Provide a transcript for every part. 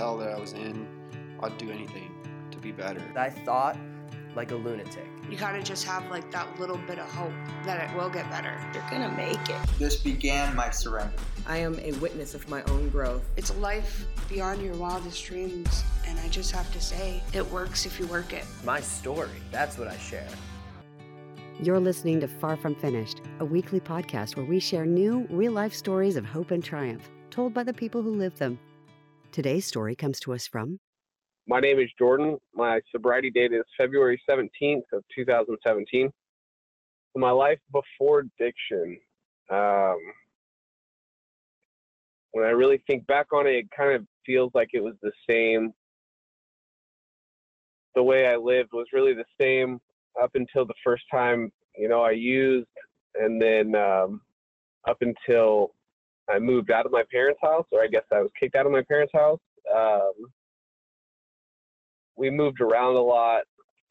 hell that I was in, I'd do anything to be better. I thought like a lunatic. You gotta just have like that little bit of hope that it will get better. You're gonna make it. This began my surrender. I am a witness of my own growth. It's a life beyond your wildest dreams, and I just have to say, it works if you work it. My story, that's what I share. You're listening to Far From Finished, a weekly podcast where we share new, real-life stories of hope and triumph, told by the people who live them. Today's story comes to us from... My name is Jordan. My sobriety date is February 17th of 2017. My life before addiction, when I really think back on it, it kind of feels like it was the same. The way I lived was really the same up until the first time, I used, and then up until I moved out of my parents' house, or I guess I was kicked out of my parents' house. We moved around a lot.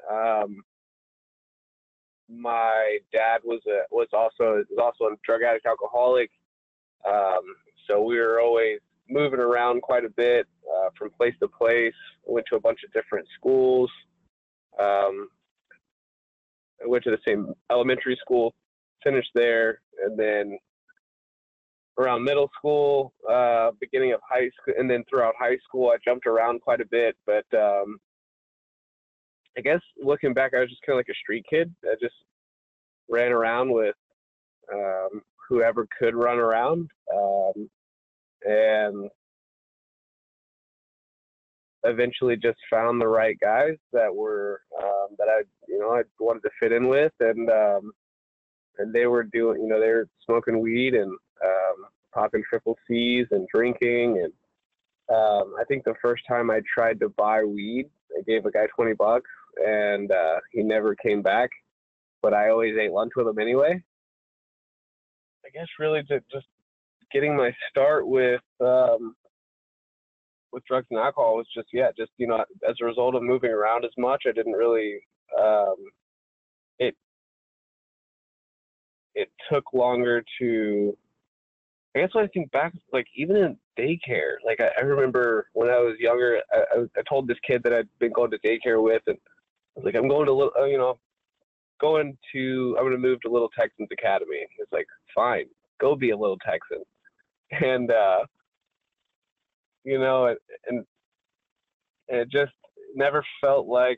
My dad was also a drug addict, alcoholic. So we were always moving around quite a bit, from place to place. I went to a bunch of different schools. I went to the same elementary school, finished there, and then around middle school, beginning of high school, and then throughout high school, I jumped around quite a bit. But I guess looking back, I was just kind of like a street kid. I just ran around with whoever could run around, and eventually just found the right guys that were that I wanted to fit in with, and they were doing, they were smoking weed and popping triple C's and drinking. And I think the first time I tried to buy weed, I gave a guy $20, and he never came back, but I always ate lunch with him anyway. I guess really just getting my start with drugs and alcohol was just as a result of moving around as much, I didn't really, it took longer to, I guess when I think back, like even in daycare, like I remember when I was younger, I told this kid that I'd been going to daycare with, and I was like, I'm going to move to Little Texans Academy. And he was like, fine, go be a Little Texan. And, and it just never felt like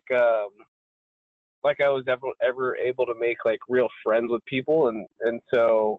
I was ever able to make like real friends with people. And so,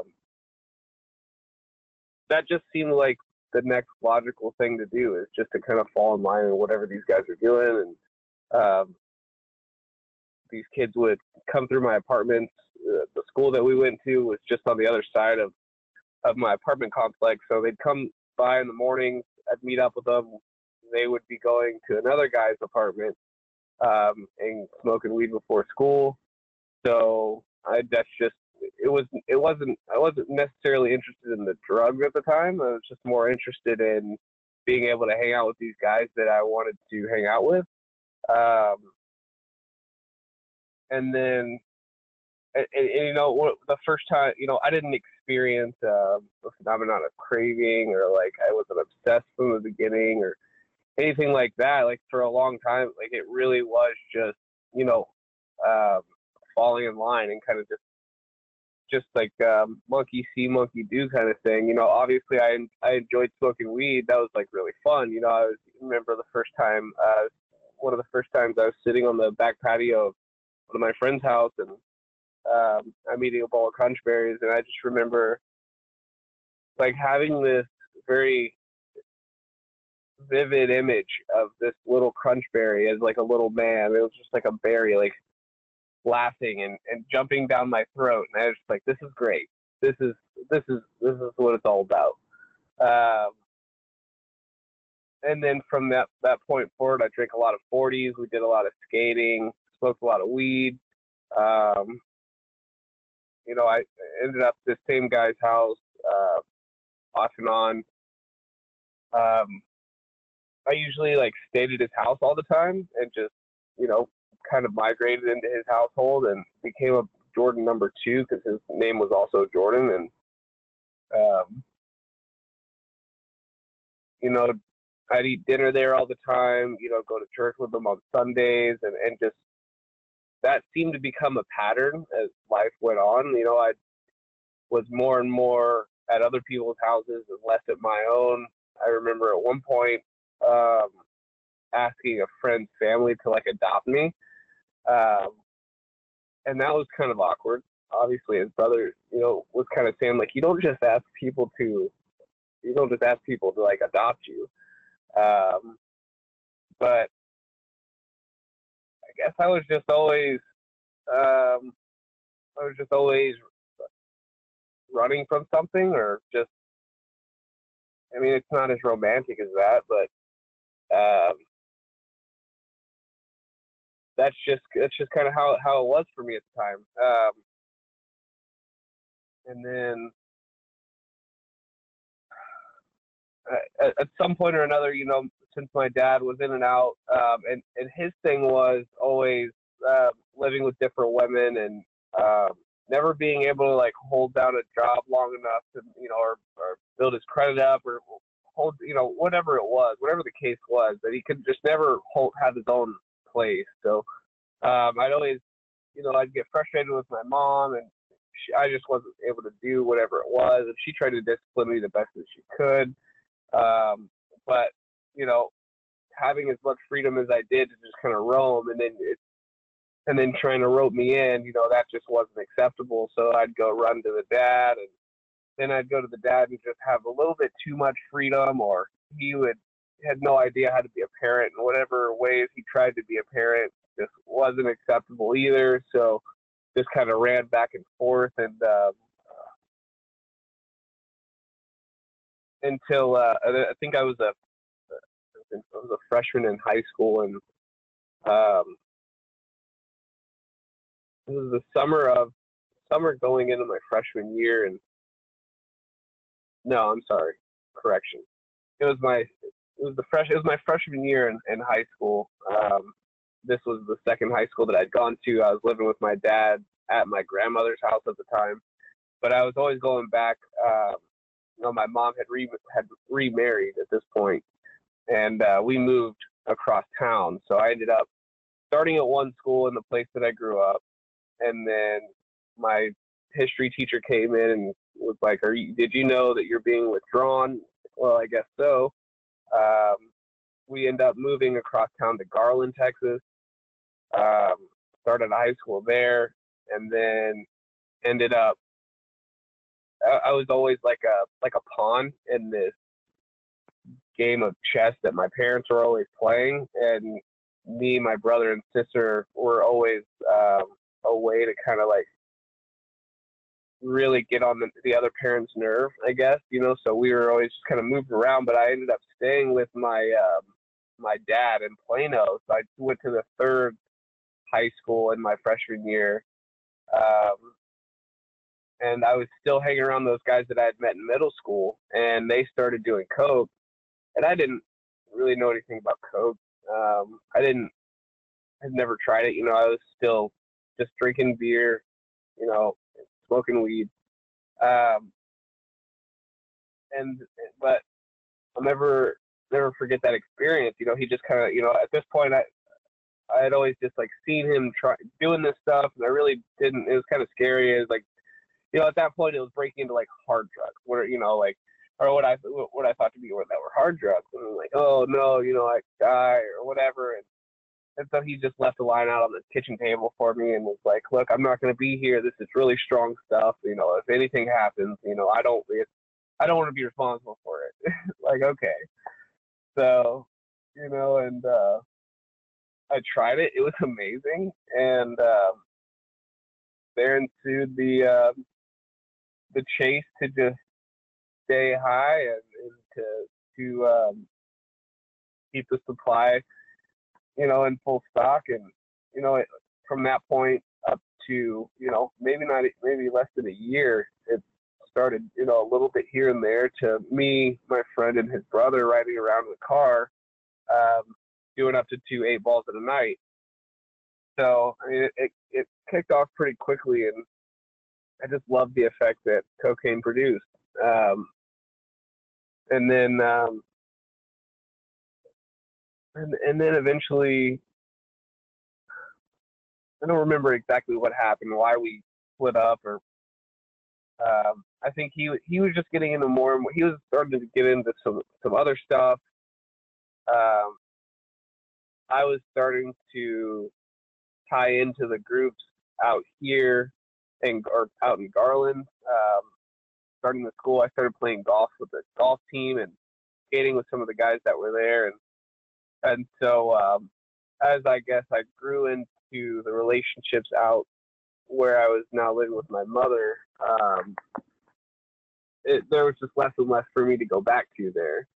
that just seemed like the next logical thing to do, is just to kind of fall in line with whatever these guys are doing. And, these kids would come through my apartments. The school that we went to was just on the other side of my apartment complex. So they'd come by in the mornings. I'd meet up with them. They would be going to another guy's apartment, and smoking weed before school. So I wasn't necessarily interested in the drugs at the time. I was just more interested in being able to hang out with these guys that I wanted to hang out with. And then, the first time, I didn't experience the phenomenon of craving, or like I wasn't obsessed from the beginning or anything like that. Like for a long time, like it really was just, falling in line and kind of just like monkey see, monkey do kind of thing. Obviously I enjoyed smoking weed. That was like really fun. I remember the first time, one of the first times I was sitting on the back patio of one of my friend's house, and I'm eating a bowl of Crunch Berries, and I just remember like having this very vivid image of this little Crunch Berry as like a little man. It was just like a berry, like laughing and jumping down my throat, and I was just like, this is great. This is what it's all about. And then from that point forward, I drank a lot of 40s. We did a lot of skating, smoked a lot of weed. I ended up at the same guy's house, off and on. I usually like stayed at his house all the time and just, kind of migrated into his household and became a Jordan number 2, because his name was also Jordan. And, I'd eat dinner there all the time, go to church with them on Sundays, and just that seemed to become a pattern as life went on. I was more and more at other people's houses and less at my own. I remember at one point asking a friend's family to like adopt me. And that was kind of awkward. Obviously, his brother, was kind of saying like, you don't just ask people to like adopt you. But I guess I was just always running from something, or just, it's not as romantic as that, but that's just kind of how it was for me at the time. And then at some point or another, since my dad was in and out, and his thing was always living with different women, and never being able to like hold down a job long enough to, or build his credit up, or hold, whatever the case was, that he could just never have his own place. So I'd always, I'd get frustrated with my mom, and I just wasn't able to do whatever it was, and she tried to discipline me the best that she could. But having as much freedom as I did to just kind of roam, and then trying to rope me in, that just wasn't acceptable. So I'd go run to the dad, and then I'd go to the dad and just have a little bit too much freedom, or he had no idea how to be a parent, and whatever ways he tried to be a parent just wasn't acceptable either. So just kind of ran back and forth, and until I think I was a freshman in high school, and it was the summer going into my freshman year, and no, I'm sorry, correction. It was my freshman year in high school. This was the second high school that I'd gone to. I was living with my dad at my grandmother's house at the time, but I was always going back. My mom had remarried at this point, and we moved across town. So I ended up starting at one school in the place that I grew up, and then my history teacher came in and was like, did you know that you're being withdrawn? Well, I guess so. We ended up moving across town to Garland, Texas. Started high school there, and then ended up, I was always like a pawn in this game of chess that my parents were always playing, and me, my brother and sister were always a way to kind of like really get on the other parent's nerve, I guess, so we were always just kind of moving around. But I ended up staying with my dad in Plano. So I went to the third high school in my freshman year. And I was still hanging around those guys that I had met in middle school, and they started doing coke, and I didn't really know anything about coke. I'd never tried it. I was still just drinking beer, smoking weed. But I'll never forget that experience. He just kind of, at this point, I had always just like seen him doing this stuff, and I really didn't. It was kind of scary. It was like, at that point, it was breaking into like hard drugs, or what I thought to be that were hard drugs. And I'm like, oh no, I die or whatever. And so he just left a line out on the kitchen table for me and was like, look, I'm not going to be here. This is really strong stuff. If anything happens, I don't want to be responsible for it. Like, okay. So, and I tried it. It was amazing. And there ensued the chase to just stay high and to keep the supply, in full stock. And, from that point up to, maybe less than a year, it started, a little bit here and there, to me, my friend and his brother riding around in the car, doing up to 2 8-balls in a night. So, it kicked off pretty quickly, and I just loved the effect that cocaine produced. And then and then eventually, I don't remember exactly what happened, why we split up, or I think he was just getting into more and more. He was starting to get into some other stuff. I was starting to tie into the groups out here or out in Garland. Starting the school, I started playing golf with the golf team and skating with some of the guys that were there, and so as I guess I grew into the relationships out where I was now living with my mother, there was just less and less for me to go back to there.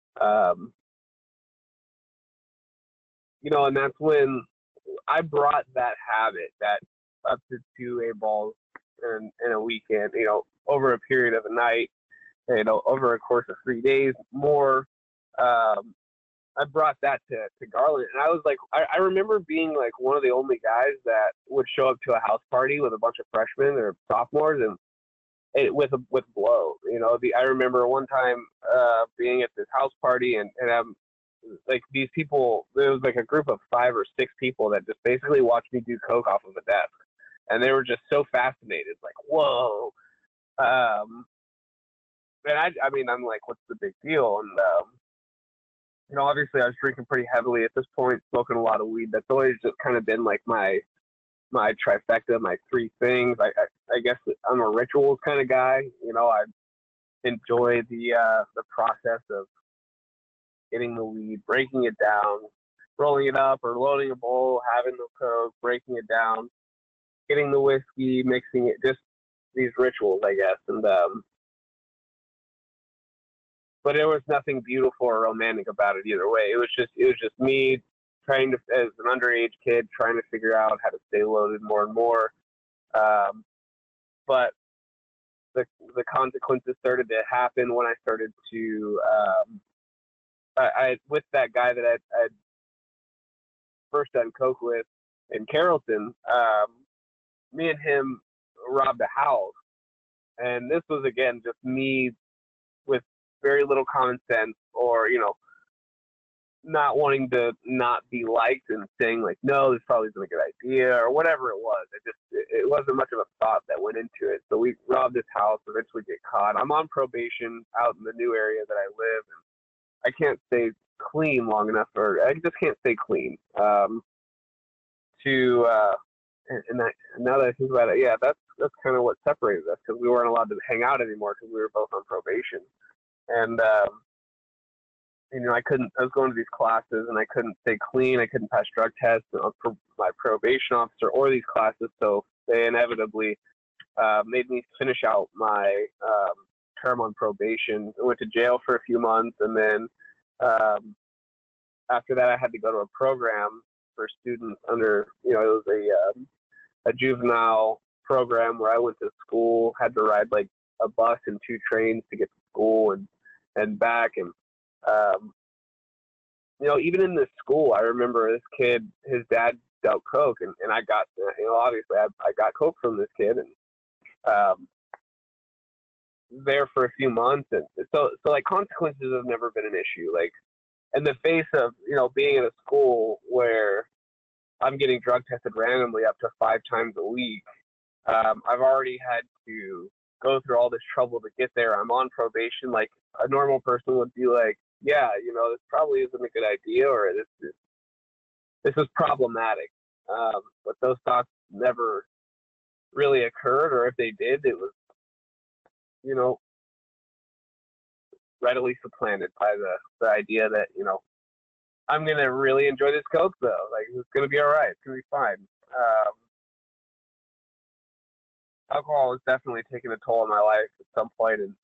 And that's when I brought that habit, that up to 2 A-balls in a weekend, over a period of a night, over a course of 3 days more. I brought that to Garland, and I was like, I remember being like one of the only guys that would show up to a house party with a bunch of freshmen or sophomores and with blow. I remember one time being at this house party and like these people, there was like a group of 5 or 6 people that just basically watched me do coke off of a desk, and they were just so fascinated, like, whoa. And I mean, I'm like, what's the big deal? And obviously I was drinking pretty heavily at this point, smoking a lot of weed. That's always just kind of been like my trifecta, my 3 things. I guess I'm a rituals kind of guy. I enjoy the process of getting the weed, breaking it down, rolling it up or loading a bowl, having the coke, breaking it down, getting the whiskey, mixing it, just these rituals, I guess. And but there was nothing beautiful or romantic about it either way. It was just me trying to, as an underage kid, trying to figure out how to stay loaded more and more. But the consequences started to happen when I started to, I with that guy that I'd first done coke with in Carrollton, me and him robbed a house. And this was, again, just me with very little common sense, or, not wanting to not be liked and saying like, no, this probably isn't a good idea, or whatever it was. It wasn't much of a thought that went into it. So we robbed this house, eventually get caught. I'm on probation out in the new area that I live, and I can't stay clean long enough, or I just can't stay clean. Now that I think about it, yeah, that's kind of what separated us, because we weren't allowed to hang out anymore because we were both on probation. And I was going to these classes and I couldn't stay clean. I couldn't pass drug tests for my probation officer or these classes. So they inevitably made me finish out my term on probation. I went to jail for a few months. And then after that, I had to go to a program for students under, it was a juvenile program where I went to school, had to ride like a bus and 2 trains to get to school and back. And, even in this school, I remember this kid, his dad dealt coke, and I got, obviously I got coke from this kid, and there for a few months. And so like consequences have never been an issue. Like in the face of, being in a school where I'm getting drug tested randomly up to 5 times a week, I've already had to go through all this trouble to get there. I'm on probation. Like a normal person would be like, yeah, this probably isn't a good idea, or this is problematic. But those thoughts never really occurred, or if they did, it was, readily supplanted by the idea that, I'm going to really enjoy this coke though. Like, it's going to be all right. It's going to be fine. Alcohol has definitely taken a toll on my life at some point. And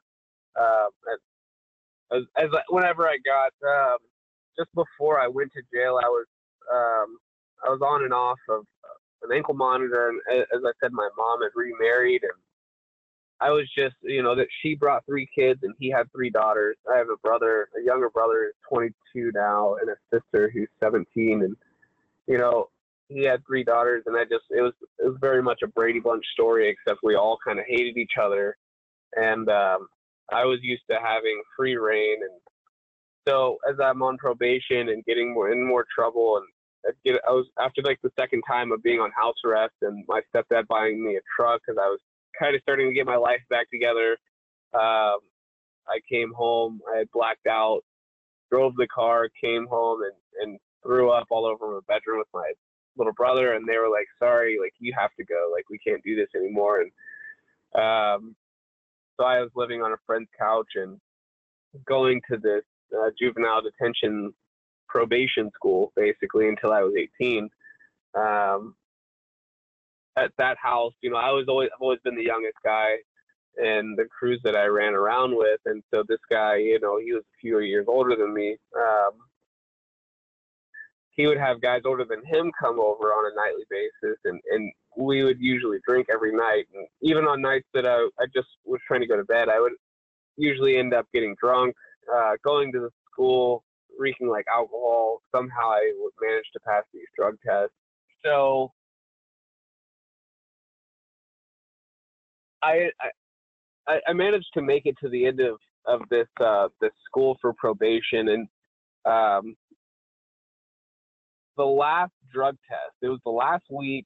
whenever I got, just before I went to jail, I was on and off of an ankle monitor. And as I said, my mom had remarried, and I was just, that she brought 3 kids and he had 3 daughters. I have a younger brother who's 22 now, and a sister who's 17. And, he had 3 daughters, and it was very much a Brady Bunch story, except we all kind of hated each other. And I was used to having free reign and So as I'm on probation and getting in more trouble, and I was after like the second time of being on house arrest, and my stepdad buying me a truck because I was kind of starting to get my life back together. I came home, I had blacked out, drove the car, came home and threw up all over my bedroom with my little brother, and they were like, sorry, like you have to go, like we can't do this anymore. And so I was living on a friend's couch and going to this juvenile detention probation school basically until I was 18. At that house, you know, I've always been the youngest guy in the crews that I ran around with, and so this guy, you know, he was a few years older than me. He would have guys older than him come over on a nightly basis, and we would usually drink every night. And even on nights that I just was trying to go to bed, I would usually end up getting drunk, going to the school, reeking like alcohol. Somehow I would manage to pass these drug tests. So I managed to make it to the end of this school for probation, and the last drug test, it was the last week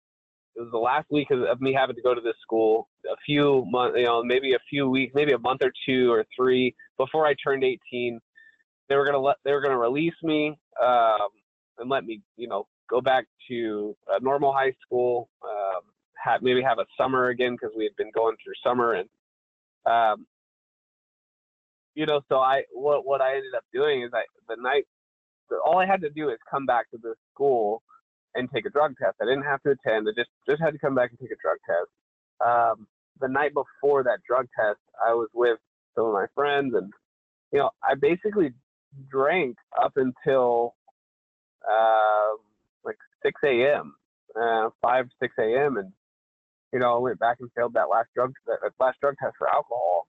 of me having to go to this school. A few months, you know, maybe a few weeks, maybe a month or two or three before I turned 18, they were gonna release me and let me, you know, go back to a normal high school, maybe have a summer again because we had been going through summer. And you know, so what I ended up doing is all I had to do is come back to this school and take a drug test. I didn't have to attend. I just had to come back and take a drug test. The night before that drug test, I was with some of my friends, and you know, I basically drank up until like 6 a.m., 5, 6 a.m., and you know, I went back and failed that last drug test for alcohol.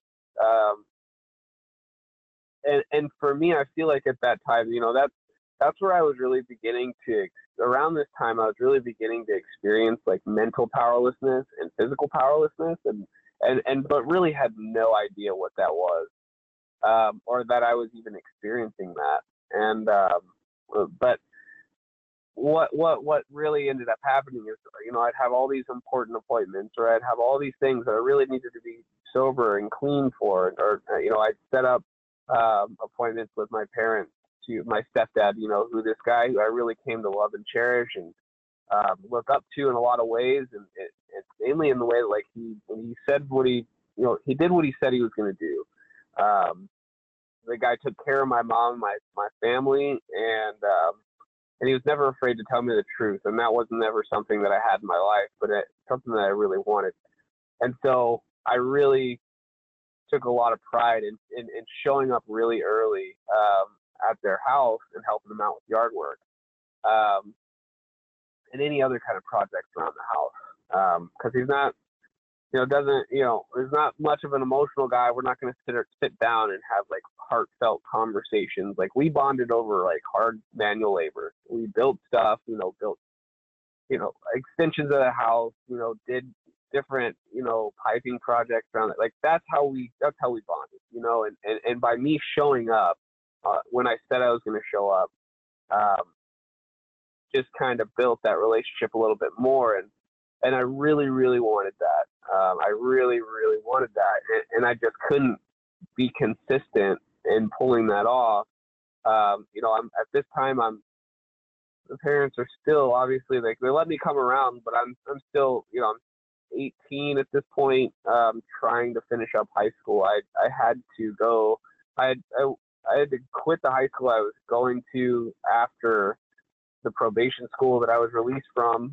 And for me, I feel like at that time, you know, that's where I was really beginning to, around this time, I was really beginning to experience like mental powerlessness and physical powerlessness, but really had no idea what that was, or that I was even experiencing that. And but what really ended up happening is, you know, I'd have all these important appointments, or I'd have all these things that I really needed to be sober and clean for, or you know, I'd set up appointments with my parents, to my stepdad, you know, who this guy who I really came to love and cherish and look up to in a lot of ways, and it's mainly in the way that, like, when he said what he, you know, he did what he said he was going to do. The guy took care of my mom, my family, and he was never afraid to tell me the truth, and that wasn't ever something that I had in my life, but it's something that I really wanted. And so I really took a lot of pride in showing up really early at their house and helping them out with yard work, and any other kind of projects around the house. Because he's not, you know, there's not much of an emotional guy. We're not going to sit down and have like heartfelt conversations. Like, we bonded over like hard manual labor. We built stuff, built extensions of the house, did different, piping projects around it. Like, that's how we bonded, and by me showing up, when I said I was going to show up, just kind of built that relationship a little bit more. And I really, really wanted that. I really, really wanted that. And I just couldn't be consistent in pulling that off. I'm at this time, the parents are still obviously, like, they let me come around, but I'm still, I'm 18 at this point, trying to finish up high school. I had to go, I had to quit the high school I was going to after the probation school that I was released from.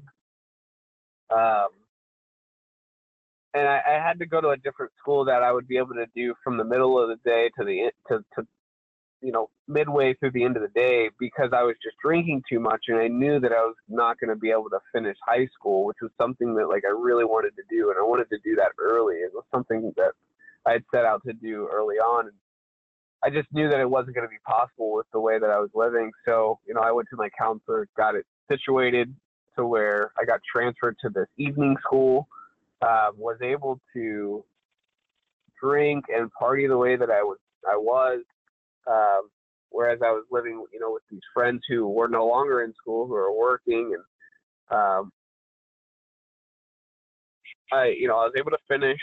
And I had to go to a different school that I would be able to do from the middle of the day to midway through the end of the day, because I was just drinking too much, and I knew that I was not going to be able to finish high school, which was something that, like, I really wanted to do, and I wanted to do that early. It was something that I had set out to do early on, and I just knew that it wasn't going to be possible with the way that I was living. So, I went to my counselor, got it situated to where I got transferred to this evening school, was able to drink and party the way that I was, whereas I was living, with these friends who were no longer in school, who are working, and I was able to finish,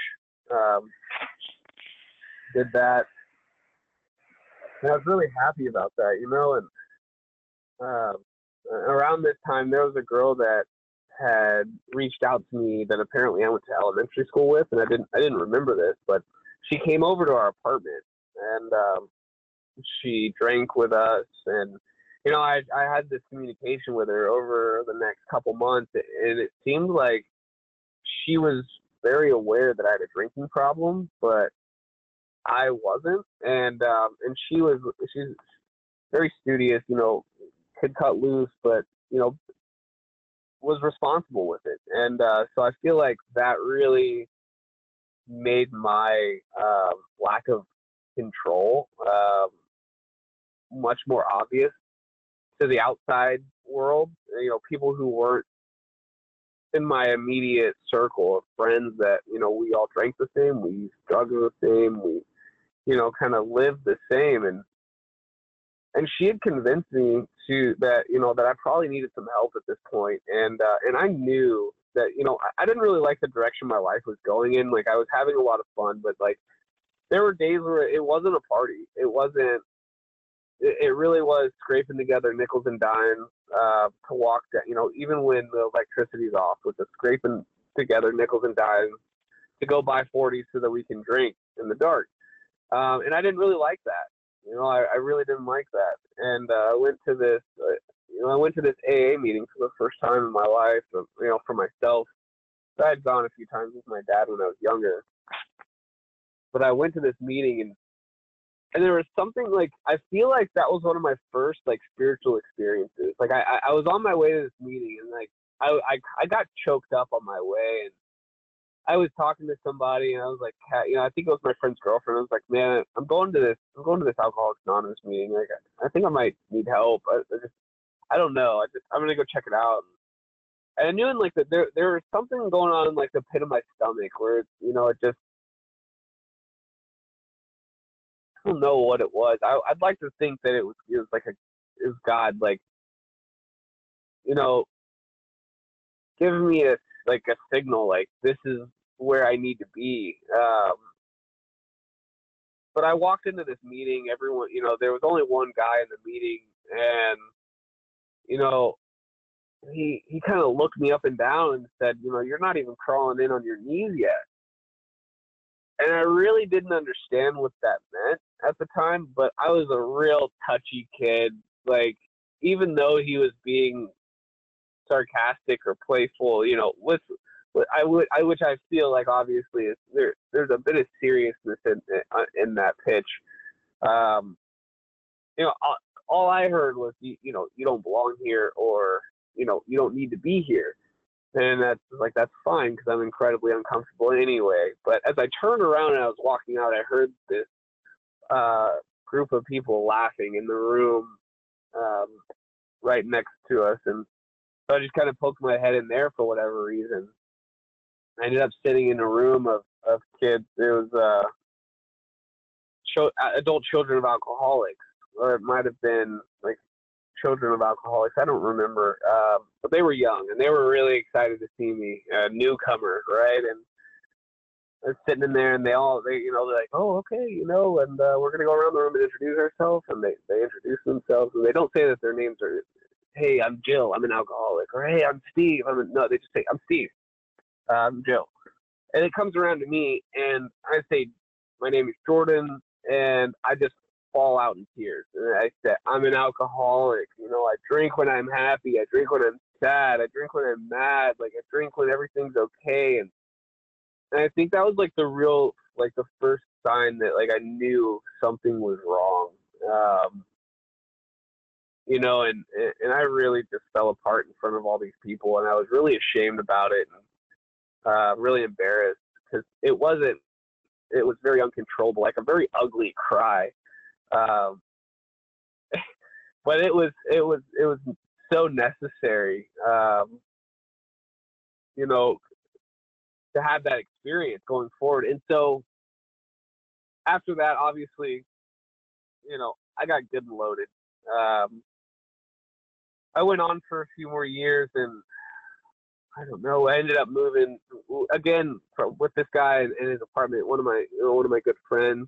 did that, and I was really happy about that, and around this time there was a girl that had reached out to me that apparently I went to elementary school with, and I didn't remember this, but she came over to our apartment, and she drank with us, and I had this communication with her over the next couple months, and it seemed like she was very aware that I had a drinking problem, but I wasn't, and she's very studious, could cut loose, but was responsible with it, and so I feel like that really made my lack of control much more obvious to the outside world. People who weren't in my immediate circle of friends that we all drank the same, we used drugs the same, we kind of lived the same, and she had convinced me that I probably needed some help at this point, and I knew that I didn't really like the direction my life was going in. Like, I was having a lot of fun, but like there were days where it wasn't a party. It really was scraping together nickels and dimes to walk down, even when the electricity's off, with the scraping together nickels and dimes to go buy 40 so that we can drink in the dark. And I didn't really like that. I really didn't like that. And I went to this AA meeting for the first time in my life, for myself. I had gone a few times with my dad when I was younger. But I went to this meeting, and there was something, like, I feel like that was one of my first, spiritual experiences. Like, I was on my way to this meeting, and, I got choked up on my way, and I was talking to somebody, and I was like, I think it was my friend's girlfriend. I was like, man, I'm going to this Alcoholics Anonymous meeting. Like, I think I might need help. I don't know. I'm gonna go check it out. And I knew that there was something going on in the pit of my stomach where it just, I don't know what it was. I'd like to think that it was God, giving me a signal, like, this is where I need to be. But I walked into this meeting, everyone, there was only one guy in the meeting, and he kind of looked me up and down and said, you're not even crawling in on your knees yet. And I really didn't understand what that meant at the time, but I was a real touchy kid. Like, even though he was being sarcastic or playful, which I feel like obviously is there's a bit of seriousness in that pitch. All I heard was you don't belong here, or you don't need to be here, and that's fine because I'm incredibly uncomfortable anyway. But as I turned around and I was walking out, I heard this group of people laughing in the room right next to us, and so I just kind of poked my head in there for whatever reason. I ended up sitting in a room of kids. It was adult children of alcoholics, or it might have been children of alcoholics. I don't remember, but they were young, and they were really excited to see me, a newcomer, right? And I was sitting in there, and they're like, oh, okay, and we're gonna go around the room and introduce ourselves, and they introduce themselves, and they don't say that their names are, hey, I'm Jill, I'm an alcoholic, or hey, I'm Steve, no, they just say, I'm Steve, I'm Jill. And it comes around to me, and I say, my name is Jordan, and I just fall out in tears. And I said, I'm an alcoholic. I drink when I'm happy. I drink when I'm sad. I drink when I'm mad. I drink when everything's okay. And I think that was the real, the first sign that I knew something was wrong. And I really just fell apart in front of all these people, and I was really ashamed about it, and really embarrassed, because it was very uncontrollable, a very ugly cry. But it was so necessary, to have that experience going forward. And so after that, obviously, good and loaded. I went on for a few more years, and I don't know. I ended up moving again with this guy in his apartment. One of my good friends.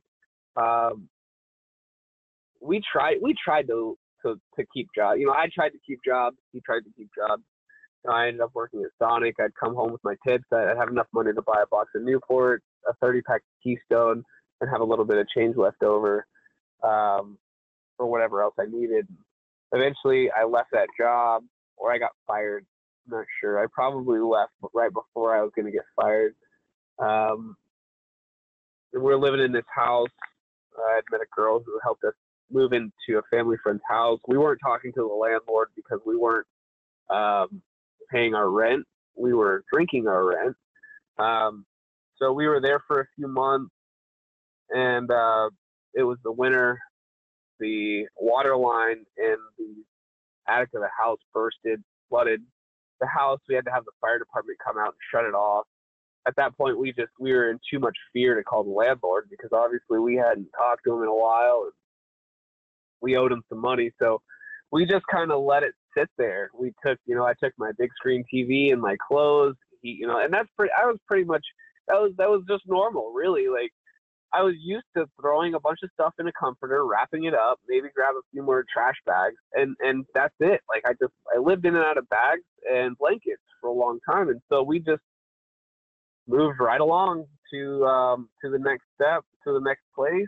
We tried to keep jobs. I tried to keep jobs. He tried to keep jobs. I ended up working at Sonic. I'd come home with my tips. I'd have enough money to buy a box of Newport, a 30-pack of Keystone, and have a little bit of change left over for whatever else I needed. Eventually, I left that job, or I got fired. I'm not sure. I probably left right before I was going to get fired. And we're living in this house. I'd met a girl who helped us move into a family friend's house. We weren't talking to the landlord because we weren't paying our rent. We were drinking our rent. So we were there for a few months, and it was the winter. The water line in the attic of the house bursted, flooded the house. We had to have the fire department come out and shut it off. At that point, we were in too much fear to call the landlord, because obviously we hadn't talked to him in a while, and we owed him some money. So we just kind of let it sit there. I took my big screen TV and my clothes, and that was just normal, really. Like, I was used to throwing a bunch of stuff in a comforter, wrapping it up, maybe grab a few more trash bags, and that's it. Like, I lived in and out of bags and blankets for a long time, and so we just moved right along to the next step, to the next place.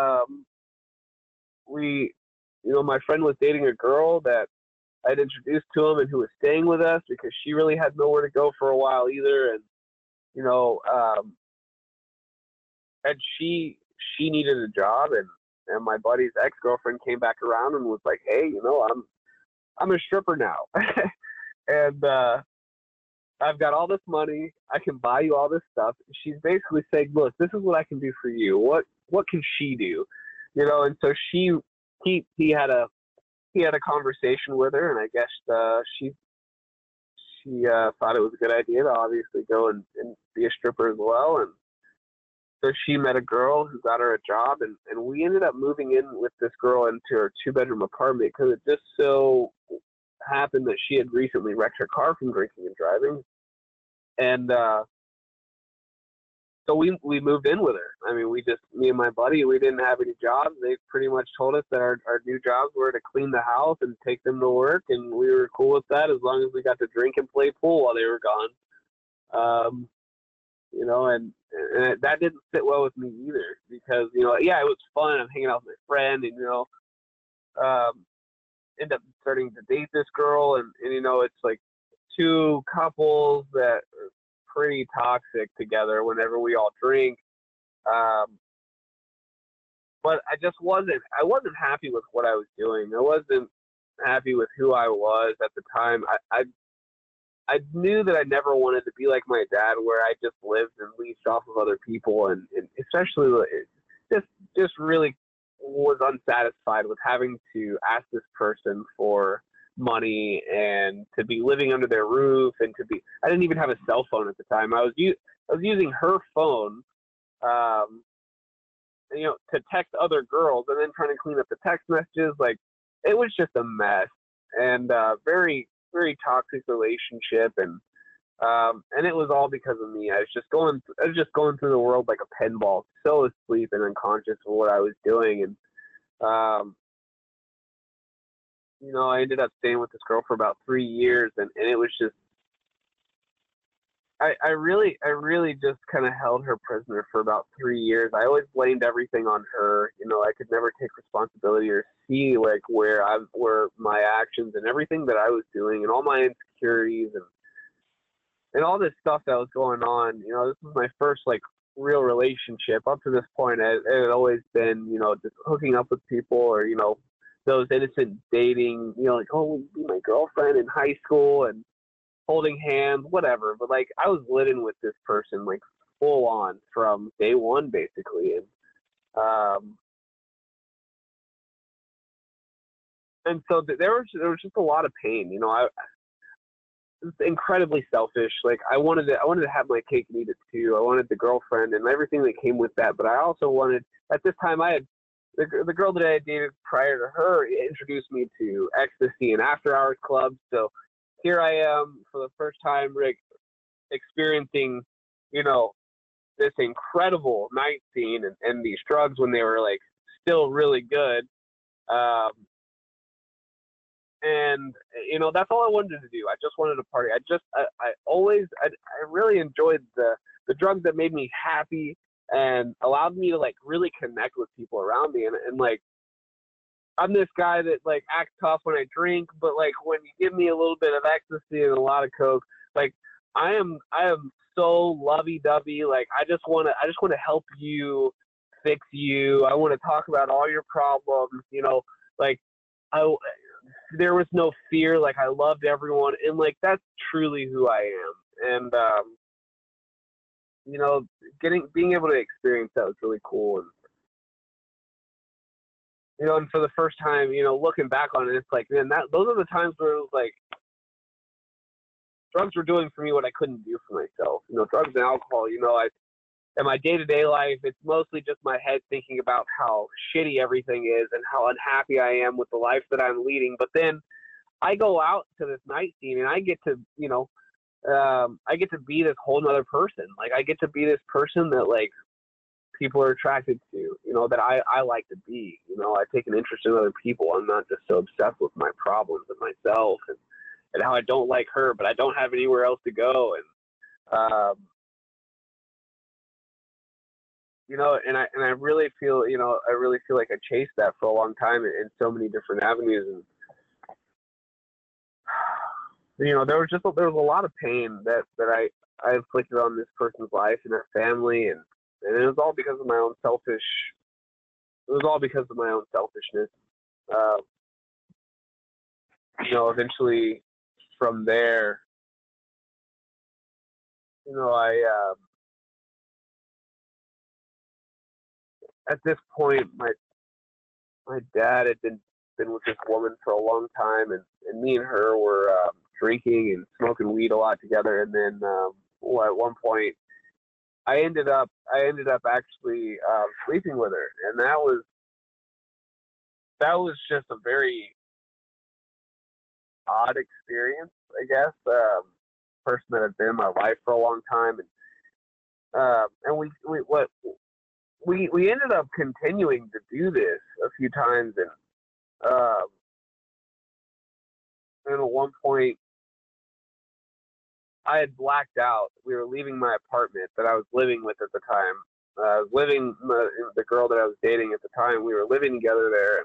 My friend was dating a girl that I'd introduced to him and who was staying with us because she really had nowhere to go for a while either, and and she needed a job, and my buddy's ex-girlfriend came back around and was like, hey, I'm a stripper now. And I've got all this money. I can buy you all this stuff. She's basically saying, look, this is what I can do for you. What can she do? And so he had a conversation with her, and I guess she thought it was a good idea to obviously go and be a stripper as well. And so she met a girl who got her a job, and we ended up moving in with this girl into her 2-bedroom apartment because it just so happened that she had recently wrecked her car from drinking and driving. And so we moved in with her. I mean, me and my buddy, we didn't have any jobs. They pretty much told us that our new jobs were to clean the house and take them to work, and we were cool with that as long as we got to drink and play pool while they were gone. And that didn't sit well with me either, because, it was fun. I'm hanging out with my friend, and, end up starting to date this girl, and it's like two couples that are pretty toxic together whenever we all drink. But I wasn't happy with what I was doing. I wasn't happy with who I was at the time. I knew that I never wanted to be like my dad, where I just lived and leased off of other people, and especially just really was unsatisfied with having to ask this person for money and to be living under their roof, and I didn't even have a cell phone at the time. I was using her phone, to text other girls, and then trying to clean up the text messages. Like, it was just a mess, and very, very toxic relationship, and it was all because of me. I was just going through the world like a pinball, so asleep and unconscious of what I was doing. And I ended up staying with this girl for about 3 years, and it was just, I really just kind of held her prisoner for about 3 years. I always blamed everything on her. I could never take responsibility or see like where my actions and everything that I was doing, and all my insecurities and all this stuff that was going on. This was my first like real relationship. Up to this point, it had always been, just hooking up with people, or, those innocent dating, like, oh, be my girlfriend in high school and holding hands, whatever. But like, I was living with this person like full on from day one, basically. And so there was just a lot of pain. I was incredibly selfish. Like, I wanted to have my cake and eat it too. I wanted the girlfriend and everything that came with that. But I also wanted, at this time, I had the girl that I dated prior to her introduced me to ecstasy and after hours clubs. So here I am for the first time, Rick, experiencing, you know, this incredible night scene and these drugs when they were like still really good. And, you know, that's all I wanted to do. I just wanted to party. I really enjoyed the drugs that made me happy and allowed me to like really connect with people around me. And like, I'm this guy that like acts tough when I drink, but like when you give me a little bit of ecstasy and a lot of coke, like I am so lovey-dovey. Like I just want to help you, fix you. I want to talk about all your problems, you know, like there was no fear. Like I loved everyone. And like, that's truly who I am. And, you know, being able to experience that was really cool. And, you know, and for the first time, you know, looking back on it, it's like, man, those are the times where it was like, drugs were doing for me what I couldn't do for myself. You know, drugs and alcohol, you know, in my day-to-day life, it's mostly just my head thinking about how shitty everything is and how unhappy I am with the life that I'm leading. But then I go out to this night scene and I get to, you know, I get to be this whole nother person. Like I get to be this person that like people are attracted to, you know, that I like to be. You know, I take an interest in other people. I'm not just so obsessed with my problems and myself and how I don't like her, but I don't have anywhere else to go. And, you know, and I really feel, you know, like I chased that for a long time in so many different avenues. And, you know, there was a lot of pain that I inflicted on this person's life and their family. And it was all because of my own selfishness. You know, eventually from there, you know, at this point, my dad had been with this woman for a long time, and me and her were drinking and smoking weed a lot together. And then at one point, I ended up actually sleeping with her, and that was just a very odd experience, I guess. Person that had been in my life for a long time, and we ended up continuing to do this a few times, and at one point I had blacked out. We were leaving my apartment that I was living with at the time. I was living the girl that I was dating at the time. We were living together there,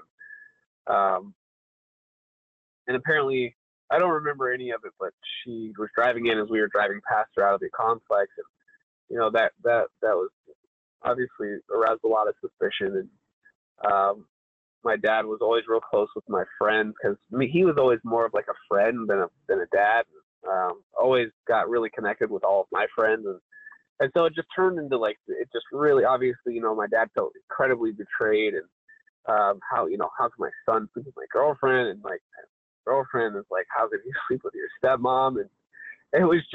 and apparently I don't remember any of it, but she was driving in as we were driving past her out of the complex, and you know that was obviously aroused a lot of suspicion. And my dad was always real close with my friend because he was always more of like a friend than a dad. Always got really connected with all of my friends, and so it just turned into like, it just really, obviously, you know, my dad felt incredibly betrayed, and how can my son sleep with my girlfriend, and like my girlfriend is like, how could you sleep with your stepmom? And it was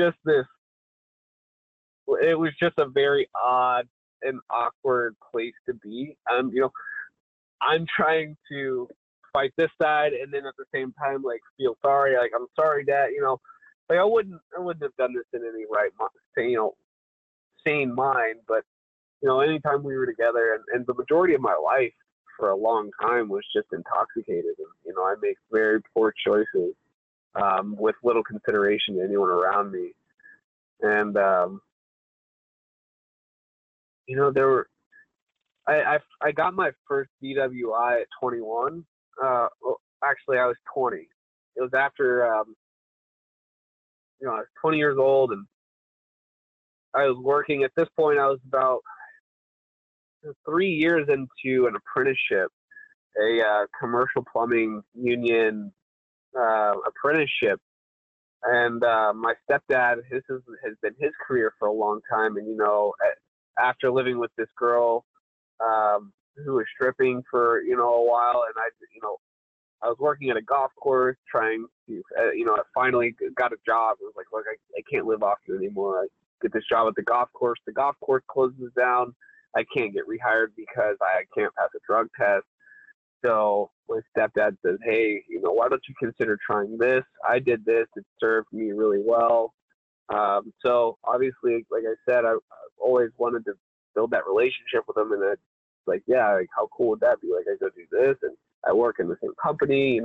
just a very odd and awkward place to be. You know, I'm trying to fight this side, and then at the same time, like, feel sorry. Like, I'm sorry, Dad. You know, like I wouldn't have done this in any right, you know, sane mind. But you know, anytime we were together, and the majority of my life for a long time was just intoxicated, and you know, I make very poor choices with little consideration to anyone around me, and you know, I got my first DWI at 21. Actually, I was 20. It was after, you know, I was 20 years old, and I was working. At this point, I was about 3 years into an apprenticeship, a commercial plumbing union apprenticeship. And my stepdad, has been his career for a long time. And, you know, after living with this girl who was stripping for, you know, a while, and I was working at a golf course trying to, you know, I finally got a job. It was like, look, I can't live off it anymore. I get this job at the golf course. The golf course closes down. I can't get rehired because I can't pass a drug test. So my stepdad says, hey, why don't you consider trying this? I did this. It served me really well. So obviously, like I said, I've always wanted to build that relationship with him. And it's like, yeah, like how cool would that be? Like I go do this and I work in the same company, and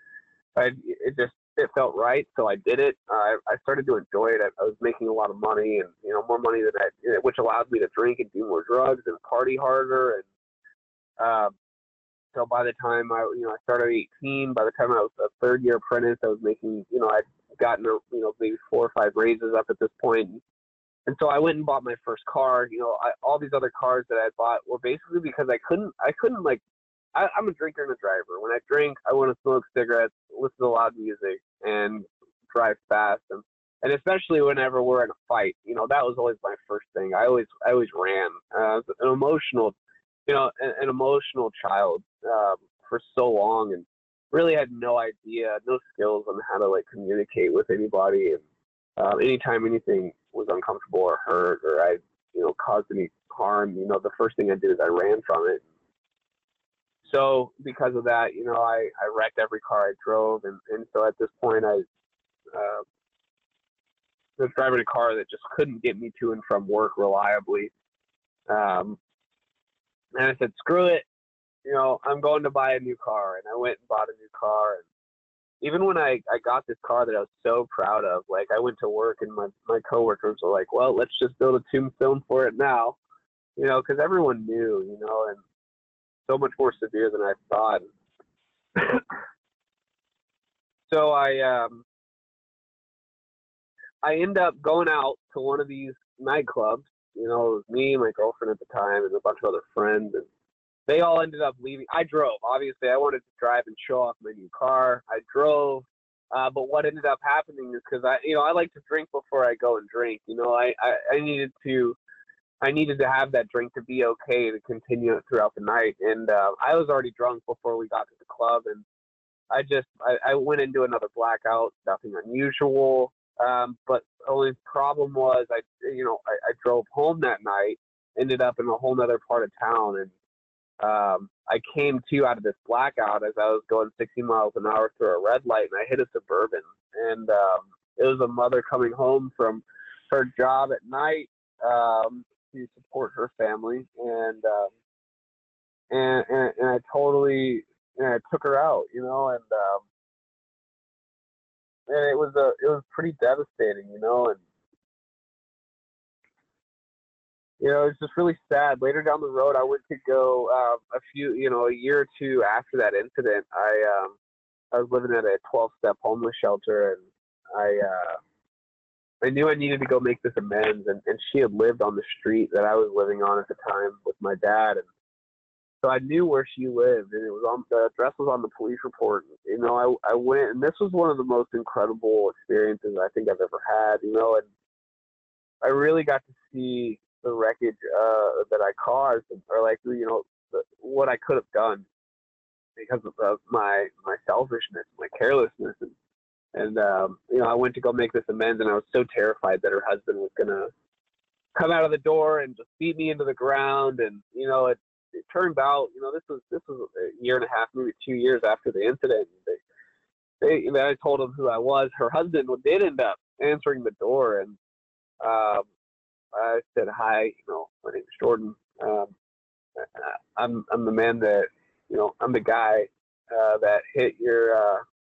it felt right. So I did it. I started to enjoy it. I was making a lot of money and, more money than which allowed me to drink and do more drugs and party harder. And, so by the time I started at 18, by the time I was a third year apprentice, I was making, I'd gotten, maybe 4 or 5 raises up at this point. And so I went and bought my first car. All these other cars that I bought were basically because I couldn't I'm a drinker and a driver. When I drink, I want to smoke cigarettes, listen to loud music, and drive fast. And especially whenever we're in a fight, that was always my first thing. I always ran. I was an emotional child for so long, and really had no idea, no skills on how to communicate with anybody. And anytime anything was uncomfortable or hurt or I caused any harm, the first thing I did is I ran from it. So because of that, I wrecked every car I drove. And so at this point, I was driving a car that just couldn't get me to and from work reliably. And I said, screw it. I'm going to buy a new car. And I went and bought a new car. And even when I got this car that I was so proud of, I went to work and my coworkers were like, well, let's just build a tombstone for it now, because everyone knew, and so much more severe than I thought. So I end up going out to one of these nightclubs. It was me, my girlfriend at the time, and a bunch of other friends, and they all ended up leaving. I drove. Obviously, I wanted to drive and show off my new car. I drove, but what ended up happening is because I like to drink before I go and drink. I needed to have that drink to be okay to continue it throughout the night. And I was already drunk before we got to the club, and I went into another blackout. Nothing unusual. But the only problem was I drove home that night, ended up in a whole nother part of town, and I came to out of this blackout as I was going 60 miles an hour through a red light, and I hit a Suburban. And it was a mother coming home from her job at night to support her family, and I totally took her out, and it was pretty devastating, and it's just really sad. Later down the road, I went to go a year or two after that incident. I was living at a 12-step homeless shelter, and I knew I needed to go make this amends, and she had lived on the street that I was living on at the time with my dad, and so I knew where she lived, and the address was on the police report. I went, and this was one of the most incredible experiences I think I've ever had, and I really got to see the wreckage that I caused, or what I could have done because of my selfishness, my carelessness, and I went to go make this amends, and I was so terrified that her husband was gonna come out of the door and just beat me into the ground. And it turned out, this was a year and a half, maybe 2 years after the incident. I told him who I was. Her husband did end up answering the door, and I said, "Hi, my name's Jordan. I'm the man that, I'm the guy that hit your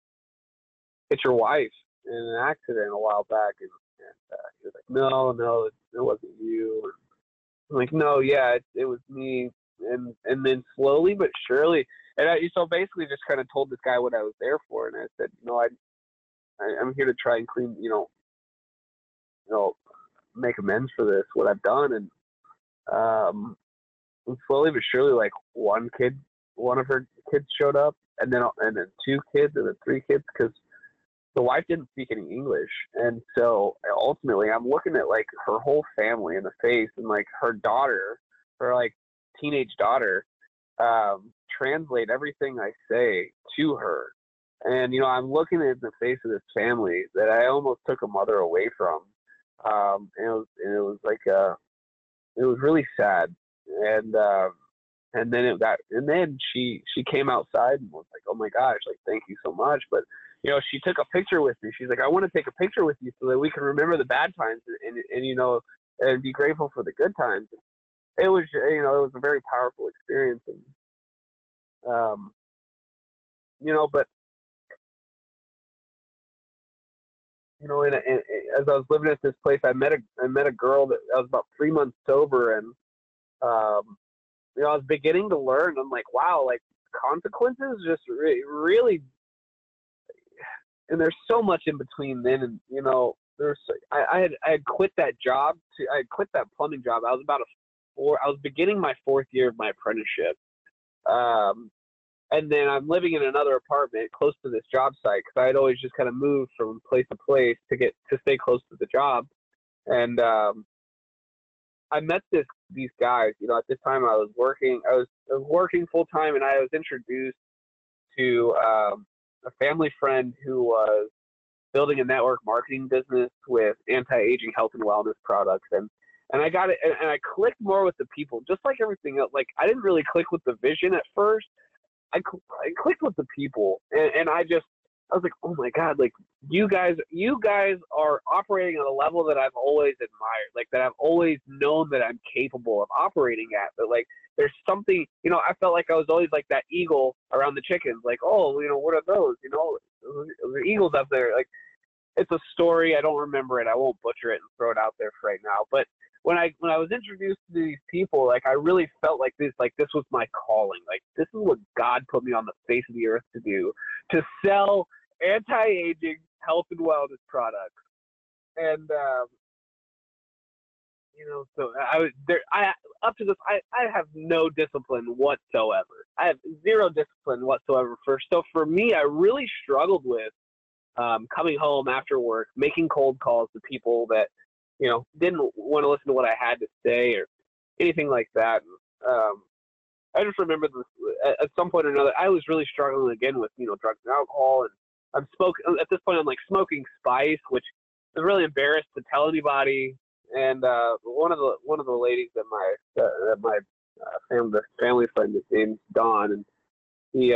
wife in an accident a while back." And he was like, no, it wasn't you. And I'm like, no, yeah, it was me. And then slowly but surely, and so basically just kind of told this guy what I was there for. And I said, I'm here to try and clean, make amends for this, what I've done. And slowly but surely, one of her kids showed up, and then 2 kids, and then 3 kids, because the wife didn't speak any English. And so ultimately I'm looking at her whole family in the face, and her daughter, her teenage daughter, translate everything I say to her. And, I'm looking at the face of this family that I almost took a mother away from. And it was really sad. And then she came outside and was like, "Oh my gosh, like, thank you so much." But, you know, she took a picture with me. She's like, "I want to take a picture with you so that we can remember the bad times and you know, and be grateful for the good times." It was, you know, it was a very powerful experience. And, you know, but, you know, as I was living at this place, I met a girl that I was about 3 months sober, and, you know, I was beginning to learn. I'm like, wow, like, consequences just really, and there's so much in between then. And, you know, I had quit that job. I had quit that plumbing job. I was beginning my 4th year of my apprenticeship. And then I'm living in another apartment close to this job site, because I had always just kind of moved from place to place to stay close to the job. And, I met these guys, you know. At this time I was working full time, and I was introduced to a family friend who was building a network marketing business with anti-aging health and wellness products. And I got it, and I clicked more with the people, just like everything else. Like, I didn't really click with the vision at first. I clicked with the people, and I was like, oh my God, like, you guys are operating at a level that I've always admired, like, that I've always known that I'm capable of operating at. But, like, there's something, you know, I felt like I was always like that eagle around the chickens, like, oh, you know, what are those? You know, the eagles up there. Like, it's a story. I don't remember it. I won't butcher it and throw it out there for right now. But when I was introduced to these people, like, I really felt like this was my calling. Like, this is what God put me on the face of the earth to do, to sell anti-aging health and wellness products. And, you know, so up to this, I have no discipline whatsoever. I have zero discipline whatsoever. So for me, I really struggled with coming home after work, making cold calls to people that, you know, didn't want to listen to what I had to say or anything like that. I just remember at some point or another, I was really struggling again with, you know, drugs and alcohol. And at this point, I'm like smoking spice, which I was really embarrassed to tell anybody. And one of the ladies that my family friend, his name's Don, and he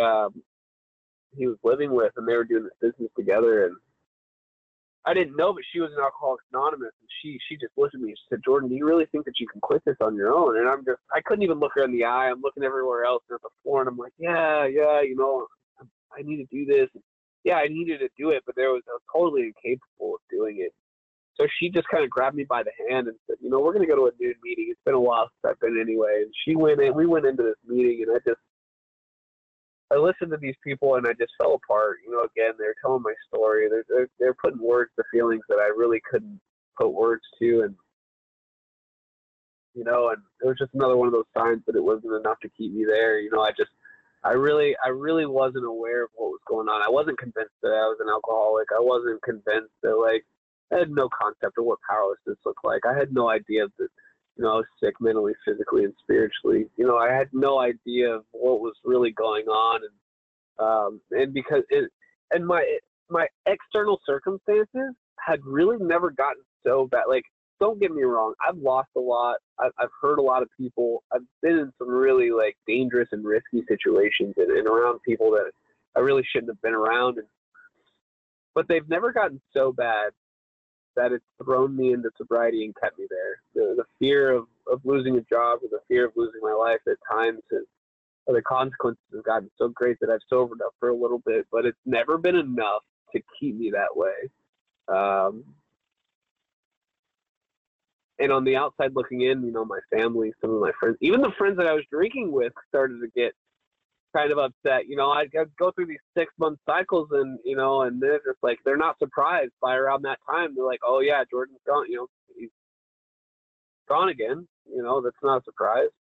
was living with, and they were doing this business together. And I didn't know, but she was an Alcoholics Anonymous, and she just looked at me and she said, "Jordan, do you really think that you can quit this on your own?" And I couldn't even look her in the eye. I'm looking everywhere else and at the floor, and I'm like, yeah, you know, I need to do this. Yeah, I needed to do it, but I was totally incapable of doing it. So she just kind of grabbed me by the hand and said, "You know, we're going to go to a noon meeting. It's been a while since I've been anyway." And we went into this meeting, and I listened to these people, and I just fell apart. You know, again, they're telling my story. They're putting words to feelings that I really couldn't put words to. And, you know, and it was just another one of those signs that it wasn't enough to keep me there. You know, I really wasn't aware of what was going on. I wasn't convinced that I was an alcoholic. I wasn't convinced that, like, I had no concept of what powerlessness looked like. I had no idea that, you know, I was sick mentally, physically, and spiritually. You know, I had no idea of what was really going on. And because my external circumstances had really never gotten so bad. Like, don't get me wrong, I've lost a lot. I've hurt a lot of people. I've been in some really, like, dangerous and risky situations and around people that I really shouldn't have been around. But they've never gotten so bad that it's thrown me into sobriety and kept me there. The fear of losing a job, or the fear of losing my life at times, or the consequences have gotten so great that I've sobered up for a little bit, but it's never been enough to keep me that way. And on the outside looking in, you know, my family, some of my friends, even the friends that I was drinking with started to get kind of upset. You know, I'd go through these 6-month cycles, and, you know, and they're just like, they're not surprised by around that time. They're like, "Oh yeah, Jordan's gone, you know, he's gone again." You know, that's not a surprise.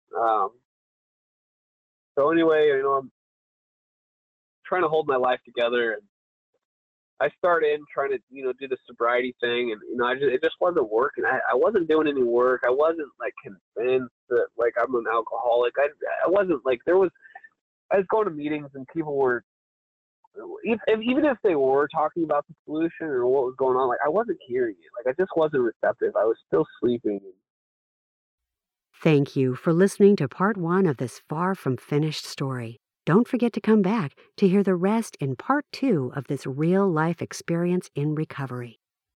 So anyway, you know, I'm trying to hold my life together, and I started trying to, you know, do the sobriety thing, and, you know, it just wasn't working. I wasn't doing any work. I wasn't, like, convinced that, like, I'm an alcoholic. I wasn't, like, I was going to meetings, and people were, even if they were talking about the solution or what was going on, like, I wasn't hearing it. Like, I just wasn't receptive. I was still sleeping. Thank you for listening to part 1 of this far from finished story. Don't forget to come back to hear the rest in part 2 of this real-life experience in recovery.